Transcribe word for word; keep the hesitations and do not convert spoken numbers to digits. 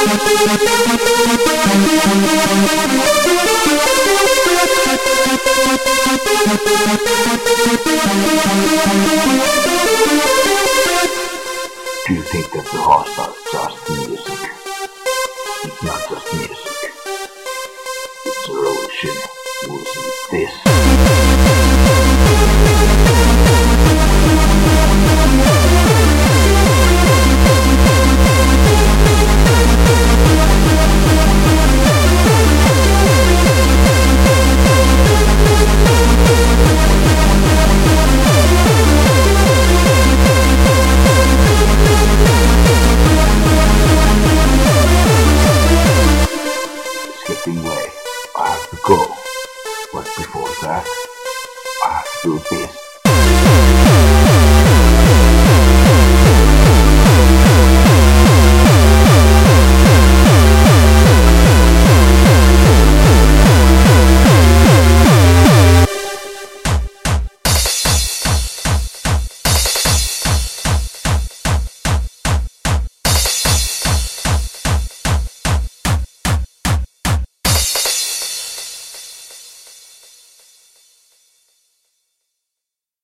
Do you think that the heart's not just music? It's not just music. It's a revolution. Wasn't this? It's getting late. I have to go. But before that, I have to do this.